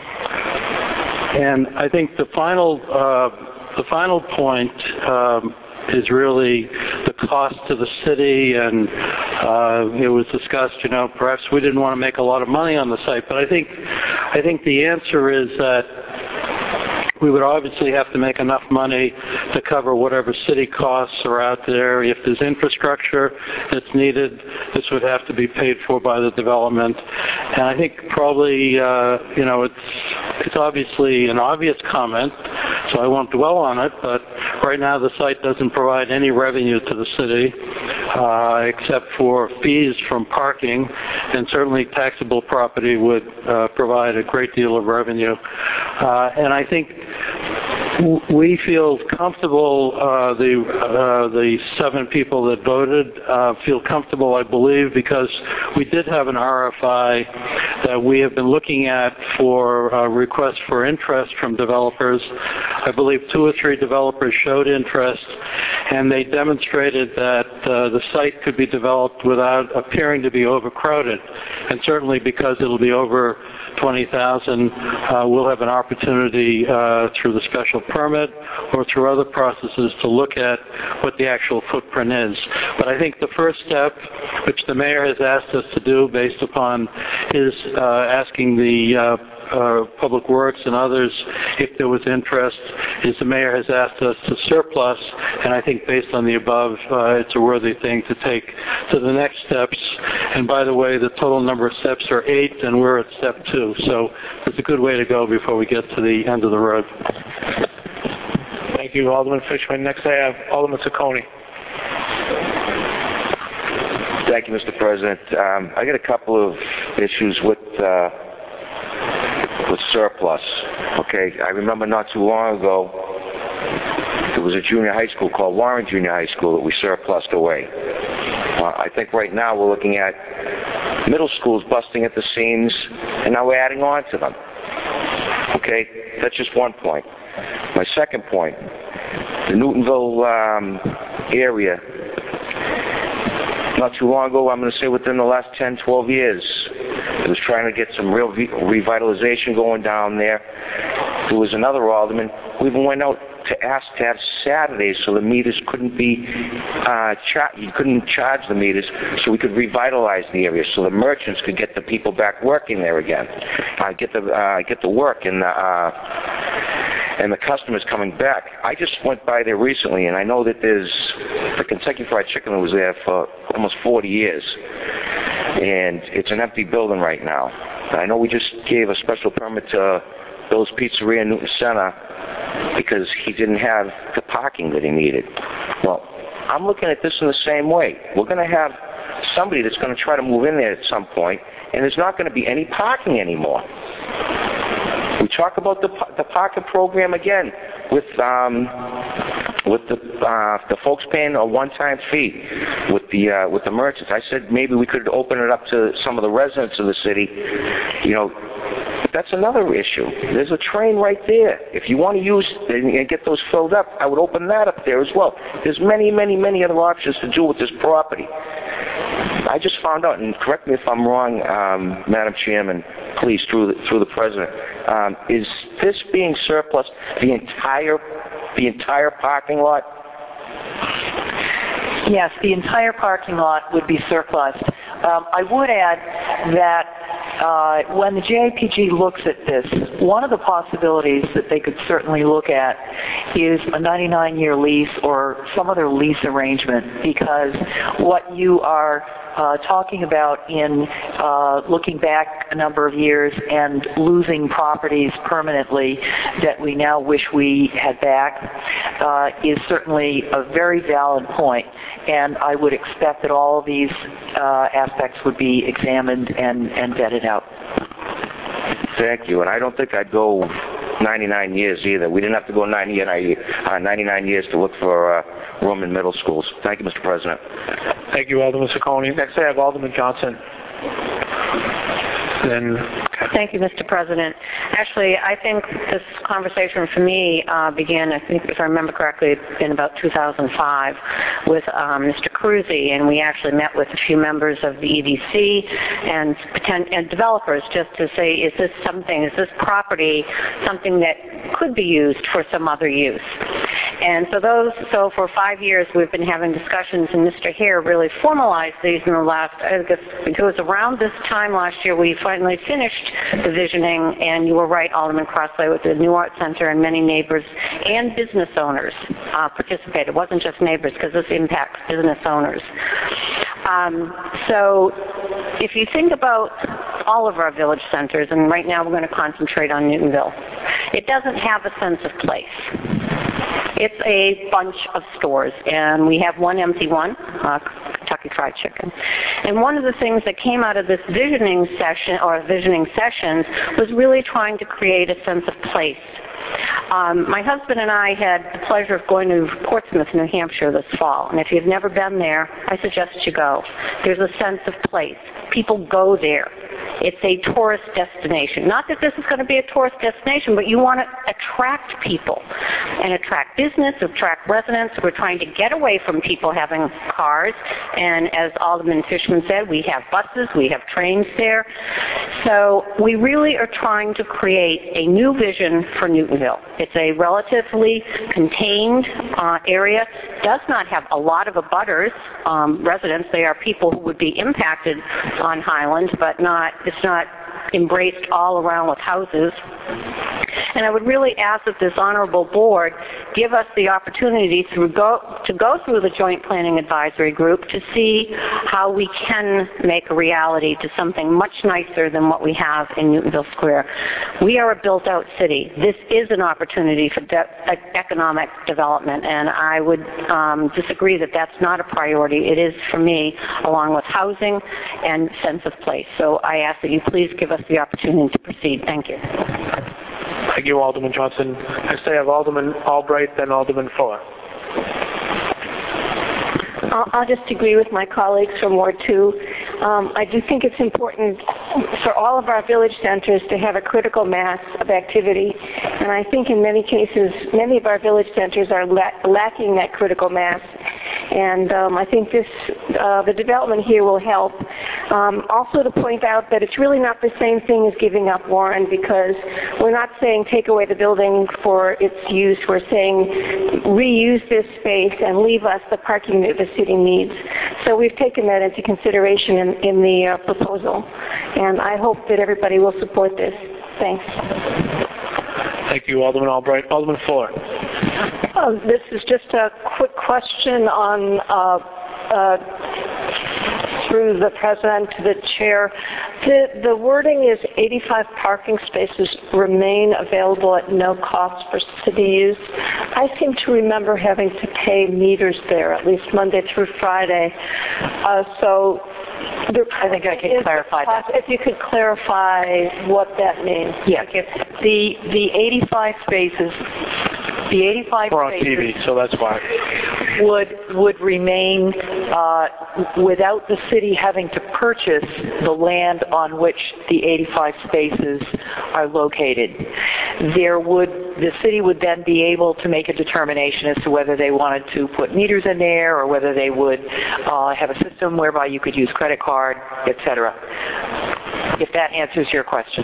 And I think the final. Uh, The final point um, is really the cost to the city, and uh, it was discussed, you know, perhaps we didn't want to make a lot of money on the site, but I think, I think the answer is that we would obviously have to make enough money to cover whatever city costs are out there. If there's infrastructure that's needed, this would have to be paid for by the development. And I think probably, uh, you know, it's, it's obviously an obvious comment, so I won't dwell on it, but right now the site doesn't provide any revenue to the city, uh, except for fees from parking, and certainly taxable property would uh, provide a great deal of revenue. Uh, and I think we feel comfortable, uh, the uh, the seven people that voted uh, feel comfortable, I believe, because we did have an R F I that we have been looking at for uh, requests for interest from developers. I believe two or three developers showed interest, and they demonstrated that uh, the site could be developed without appearing to be overcrowded. And certainly because it'll be over twenty thousand, uh, we'll have an opportunity uh, through the special permit or through other processes to look at what the actual footprint is. But I think the first step, which the mayor has asked us to do based upon his uh, asking the uh, uh, Public Works and others if there was interest, is the mayor has asked us to surplus, and I think based on the above, uh, it's a worthy thing to take to the next steps. And by the way, the total number of steps are eight, and we're at step two, so it's a good way to go before we get to the end of the road. Thank you, Alderman Fishman. Next I have Alderman Ciccone. Thank you, Mister President. Um, I got a couple of issues with uh, with surplus. Okay, I remember not too long ago there was a junior high school called Warren Junior High School that we surplused away. Uh, I think right now we're looking at middle schools busting at the seams, and now we're adding on to them. Okay, that's just one point. My second point, the Newtonville um, area, not too long ago, I'm going to say within the last ten, twelve years, it was trying to get some real revitalization going down there. There was another alderman who even went out to ask to have Saturdays so the meters couldn't be, uh, char- you couldn't charge the meters, so we could revitalize the area, so the merchants could get the people back working there again, uh, get the uh, get the work and the uh, and the customers coming back. I just went by there recently, and I know that there's the Kentucky Fried Chicken that was there for almost forty years, and it's an empty building right now. I know we just gave a special permit to Bill's Pizzeria in Newton Center because he didn't have the parking that he needed. Well, I'm looking at this in the same way. We're going to have somebody that's going to try to move in there at some point, and there's not going to be any parking anymore. We talk about the the parking program again with um, with the uh, the folks paying a one-time fee with the uh, with the merchants. I said maybe we could open it up to some of the residents of the city. You know, that's another issue. There's a train right there. If you want to use and get those filled up, I would open that up there as well. There's many, many, many other options to do with this property. I just found out, and correct me if I'm wrong, um, Madam Chairman, please, through the, through the President, um, is this being surplus the entire the entire parking lot? Yes, the entire parking lot would be surplus. Um, I would add that uh, when the J A P G looks at this, one of the possibilities that they could certainly look at is a ninety-nine year lease or some other lease arrangement, because what you are uh, talking about in uh, looking back a number of years and losing properties permanently that we now wish we had back uh, is certainly a very valid point. And I would expect that all of these uh, aspects would be examined and, and vetted out. Thank you. And I don't think I'd go ninety-nine years either. We didn't have to go ninety, uh, ninety-nine years to look for uh, room in middle schools. Thank you, Mister President. Thank you, Alderman Ciccone. Next I have Alderman Johnson. Then, okay. Thank you, Mister President. Actually, I think this conversation for me uh, began, I think, if I remember correctly, in about two thousand five with um, Mister Cruzy, and we actually met with a few members of the E D C and, and developers just to say, is this something, is this property something that could be used for some other use? And so those, so for five years we've been having discussions, and Mister Hare really formalized these in the last, I guess it was around this time last year we finally finished the visioning, and you were right, Alderman Crossley, with the New Art Center, and many neighbors and business owners uh, participated. It wasn't just neighbors, because this impacts business owners. Um, so if you think about all of our village centers, and right now we're going to concentrate on Newtonville, it doesn't have a sense of place. It's a bunch of stores, and we have one empty one, uh, Kentucky Fried Chicken. And one of the things that came out of this visioning session, or visioning sessions, was really trying to create a sense of place. Um, my husband and I had the pleasure of going to Portsmouth, New Hampshire this fall, and if you've never been there, I suggest you go. There's a sense of place. People go there. It's a tourist destination. Not that this is going to be a tourist destination, but you want to attract people and attract business, attract residents. We're trying to get away from people having cars, and as Alderman Fishman said, we have buses, we have trains there. So we really are trying to create a new vision for Newtonville. It's a relatively contained uh, area, does not have a lot of abutters, um, residents. They are people who would be impacted on Highland, but not, it's not embraced all around with houses. And I would really ask that this honorable board give us the opportunity to go, to go through the Joint Planning Advisory Group to see how we can make a reality to something much nicer than what we have in Newtonville Square. We are a built-out city. This is an opportunity for de economic development, and I would um, disagree that that's not a priority. It is for me, along with housing and sense of place. So I ask that you please give us the opportunity to proceed. Thank you. Thank you, Alderman Johnson. Next I have Alderman Albright, then Alderman Fuller. I'll, I'll just agree with my colleagues from Ward two. Um, I do think it's important for all of our village centers to have a critical mass of activity, and I think in many cases, many of our village centers are la lacking that critical mass. And um, I think this, uh, the development here will help. Um, also to point out that it's really not the same thing as giving up Warren, because we're not saying take away the building for its use. We're saying reuse this space and leave us the parking that the city needs. So we've taken that into consideration in, in the uh, proposal. And I hope that everybody will support this. Thanks. Thank you, Alderman Albright. Alderman Fuller. Uh, this is just a quick question on, uh, uh, through the President to the Chair. The, the wording is eighty-five parking spaces remain available at no cost for city use. I seem to remember having to pay meters there, at least Monday through Friday. Uh, so there, I think I can clarify that. If you could clarify what that means. Yes. The, the eighty-five spaces The eighty-five We're on T V, so that's why. Would would remain uh, without the city having to purchase the land on which the eighty-five spaces are located. There would the city would then be able to make a determination as to whether they wanted to put meters in there or whether they would uh, have a system whereby you could use credit card, et cetera. If that answers your question.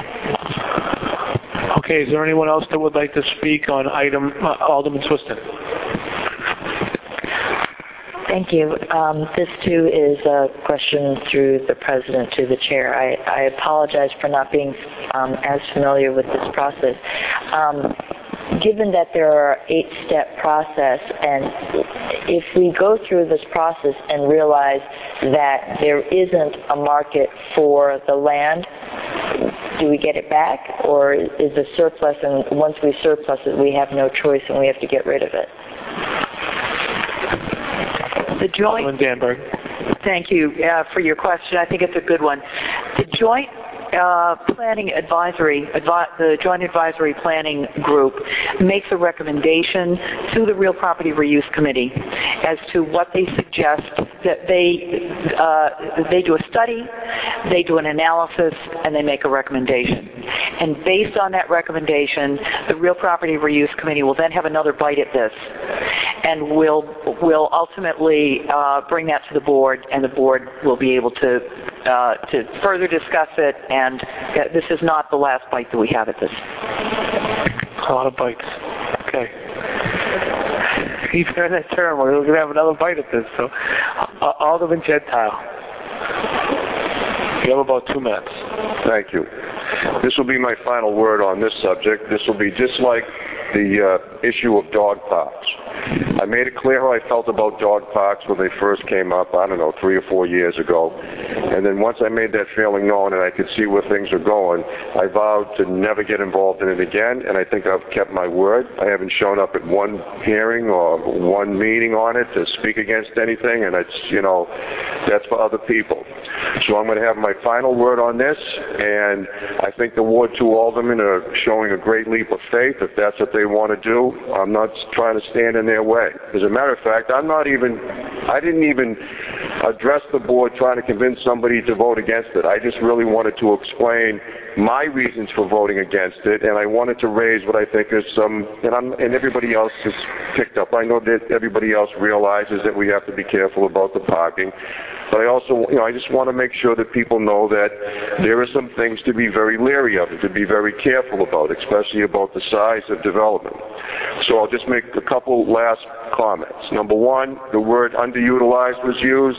Okay, is there anyone else that would like to speak on item, uh, Alderman Swiston? Thank you. Um, this too is a question through the president to the chair. I, I apologize for not being um, as familiar with this process. Um, given that there are eight-step process, and if we go through this process and realize that there isn't a market for the land, do we get it back, or is it surplus, and once we surplus it, we have no choice and we have to get rid of it? The joint. Danberg. Thank you uh, for your question. I think it's a good one. The joint uh, planning advisory, advi- the joint advisory planning group makes a recommendation to the Real Property Reuse Committee as to what they suggest. That they uh, they do a study, they do an analysis, and they make a recommendation. And based on that recommendation, the Real Property Reuse Committee will then have another bite at this, and will will ultimately uh, bring that to the board, and the board will be able to uh, to further discuss it. And uh, this is not the last bite that we have at this. A lot of bites. Okay. You've heard that term. We're going to have another bite at this. So, uh, Alderman Gentile. You have about two minutes. Thank you. This will be my final word on this subject. This will be just like the uh, issue of dog parks. I made it clear how I felt about dog parks when they first came up, I don't know, three or four years ago. And then once I made that feeling known and I could see where things are going, I vowed to never get involved in it again, and I think I've kept my word. I haven't shown up at one hearing or one meeting on it to speak against anything, and it's, you know, that's for other people. So I'm going to have my final word on this, and I think the Ward two aldermen are showing a great leap of faith if that's what they want to do. I'm not trying to stand in their way. As a matter of fact, I'm not even, I didn't even address the board trying to convince somebody to vote against it. I just really wanted to explain my reasons for voting against it, and I wanted to raise what I think is some, and, I'm, and everybody else has picked up. I know that everybody else realizes that we have to be careful about the parking, but I also, you know, I just want to make sure that people know that there are some things to be very leery of and to be very careful about, especially about the size of development. So I'll just make a couple last comments. Number one, the word underutilized was used.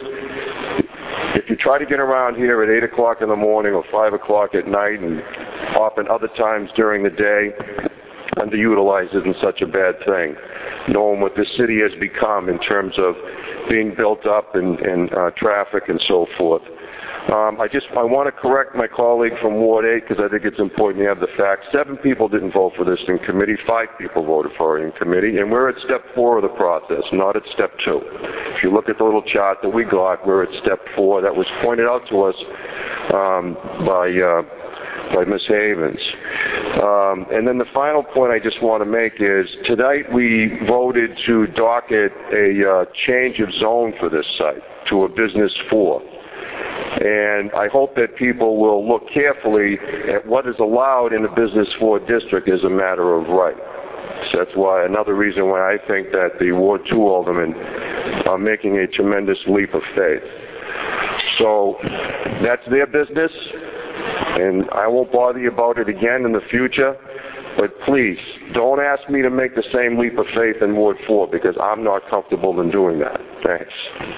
If you try to get around here at eight o'clock in the morning or five o'clock at night and often other times during the day, underutilized isn't such a bad thing, knowing what this city has become in terms of being built up and, and uh, traffic and so forth. Um, I just I want to correct my colleague from Ward eight because I think it's important to have the facts. Seven people didn't vote for this in committee. Five people voted for it in committee, and we're at step four of the process, not at step two. If you look at the little chart that we got, we're at step four. That was pointed out to us um, by uh, by Miz Havens. Um, and then the final point I just want to make is tonight we voted to docket a uh, change of zone for this site to a business four. And I hope that people will look carefully at what is allowed in the business four district as a matter of right. So that's why another reason why I think that the Ward two aldermen are making a tremendous leap of faith. So that's their business, and I won't bother you about it again in the future. But please, don't ask me to make the same leap of faith in Ward four because I'm not comfortable in doing that. Thanks.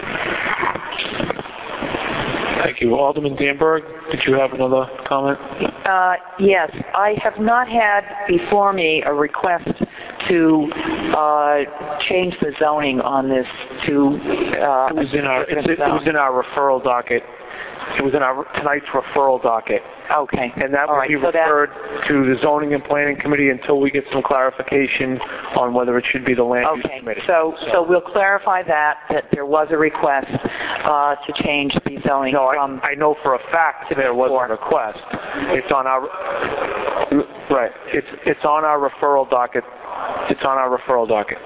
Thank you. Alderman Danberg, did you have another comment? Uh, yes, I have not had before me a request to uh, change the zoning on this to. Uh, it was in our. It, it was in our referral docket. It was in our tonight's referral docket. Okay. And that will right, be so referred to the Zoning and Planning Committee until we get some clarification on whether it should be the Land okay. Use Committee. So, so, so we'll clarify that, that there was a request uh, to change the zoning no, from... I, I know for a fact there was a request. It's on our... Right. It's, it's on our referral docket. It's on our referral docket.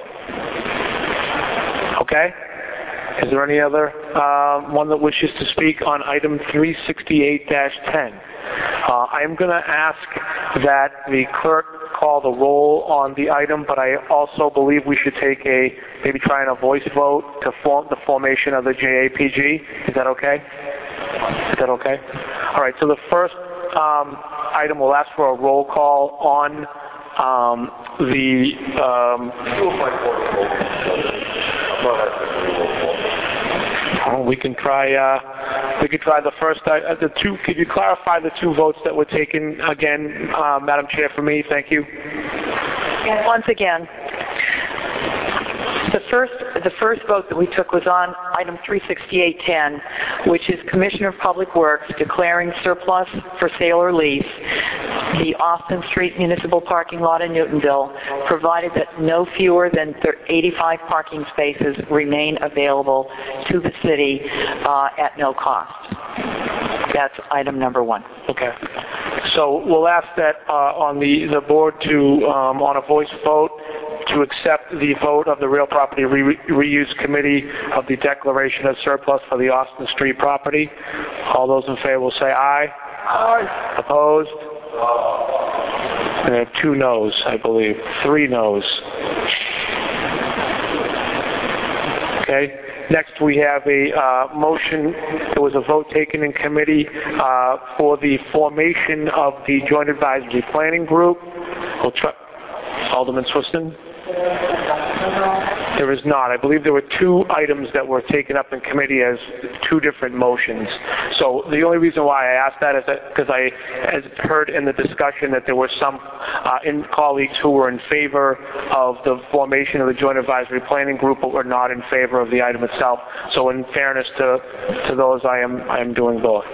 Okay? Is there any other uh, one that wishes to speak on item three sixty-eight dash ten? Uh, I'm going to ask that the clerk call the roll on the item, but I also believe we should take a, maybe try and a voice vote to form the formation of the J A P G. Is that okay? Is that okay? All right, so the first um, item will ask for a roll call on um, the... Um, Oh, we can try. Uh, we could try the first. Uh, the two. Could you clarify the two votes that were taken again, uh, Madam Chair, for me? Thank you. And once again, the first the first vote that we took was on item three sixty-eight ten, which is Commissioner of Public Works declaring surplus for sale or lease the Austin Street Municipal Parking Lot in Newtonville, provided that no fewer than eighty-five parking spaces remain available to the city uh, at no cost. That's item number one. Okay. So we'll ask that uh, on the, the board to, um, on a voice vote, to accept the vote of the Real Property Re Reuse Committee of the declaration of surplus for the Austin Street property. All those in favor will say aye. Aye. Opposed? And I have two noes, I believe. Three noes. Okay. Next, we have a uh, motion. There was a vote taken in committee uh, for the formation of the Joint Advisory Planning Group. We'll try. Alderman Swiston? There is not. I believe there were two items that were taken up in committee as two different motions. So the only reason why I asked that is because I has heard in the discussion that there were some uh, in colleagues who were in favor of the formation of the Joint Advisory Planning Group, but were not in favor of the item itself. So in fairness to to those, I am I am doing both.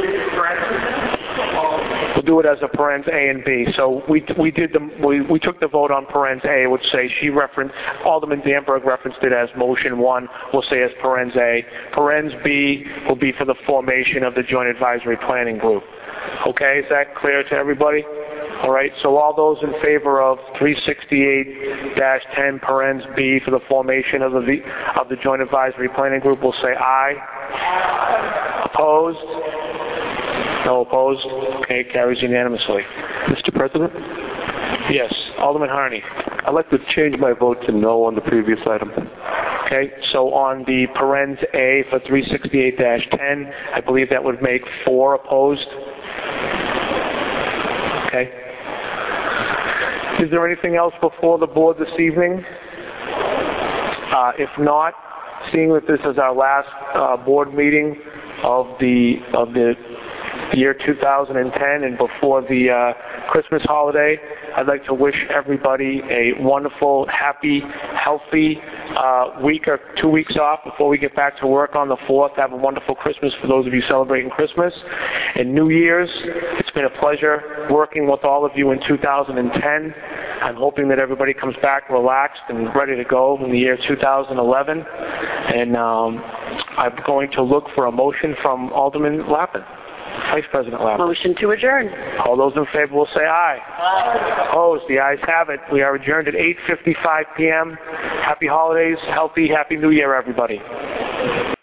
We'll do it as a parens A and B. So we we did the we, we took the vote on parens A, which say she referenced Alderman Danberg referenced it as motion one. We'll say as parens A. Parens B will be for the formation of the Joint Advisory Planning Group. Okay, is that clear to everybody? All right. So all those in favor of three sixty-eight dash ten parens B for the formation of the of the Joint Advisory Planning Group will say aye. Aye. Opposed? No opposed? Okay, carries unanimously. Mister President? Yes. Alderman Harney. I'd like to change my vote to no on the previous item. Okay, so on the parens A for three sixty-eight dash ten, I believe that would make four opposed. Okay. Is there anything else before the board this evening? Uh, if not, seeing that this is our last uh, board meeting of the of the year two thousand ten and before the uh, Christmas holiday, I'd like to wish everybody a wonderful, happy, healthy uh, week or two weeks off before we get back to work on the fourth. Have a wonderful Christmas for those of you celebrating Christmas. And New Year's, it's been a pleasure working with all of you in two thousand ten. I'm hoping that everybody comes back relaxed and ready to go in the year two thousand eleven. And um, I'm going to look for a motion from Alderman Lappin. Vice President Lappin. Motion to adjourn. All those in favor will say aye. Aye. Opposed? The ayes have it. We are adjourned at eight fifty-five p m Happy holidays, healthy, happy New Year, everybody.